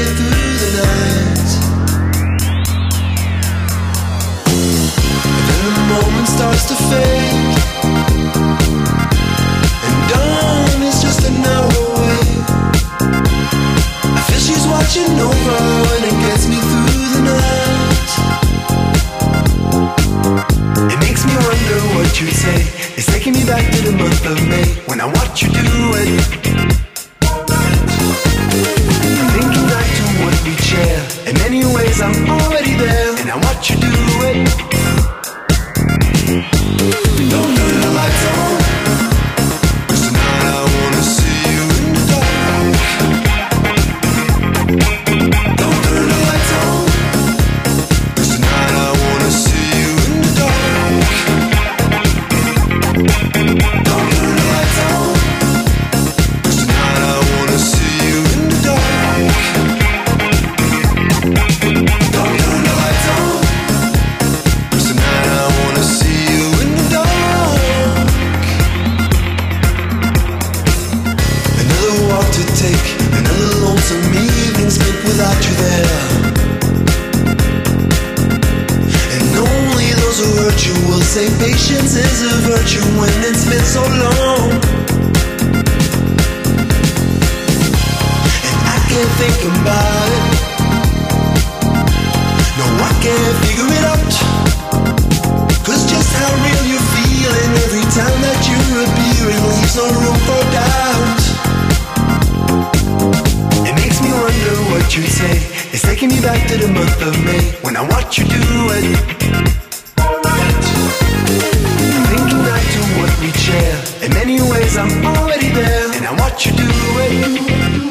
through the night. Then the moment starts to fade, and dawn is just an hour away. I feel she's watching over, and it gets me through the night. It makes me wonder what you'd say. It's taking me back to the month of May, when I watch you do it. Thinking back to what we share. In many ways I'm already there, and I watch you do it. Don't turn the lights on, 'cause tonight I wanna see you in the dark. Don't turn the lights on, 'cause tonight I wanna see you in the dark. Don't turn the lights on, 'cause tonight I wanna see you in the dark. Don't turn the lights on, 'cause tonight I wanna see you in the dark. Another walk to take, another lonesome evening spent without you there. And only those who hurt you will say patience is a virtue when it's been so long. And I can't think about it. No, I can't figure it out. 'Cause just how real you're feeling every time that you're appearing leaves no room for doubt. It makes me wonder what you'd say. It's taking me back to the month of May, when I watch you do it. Thinking back to what we share. In many ways I'm already there, and I watch you do it.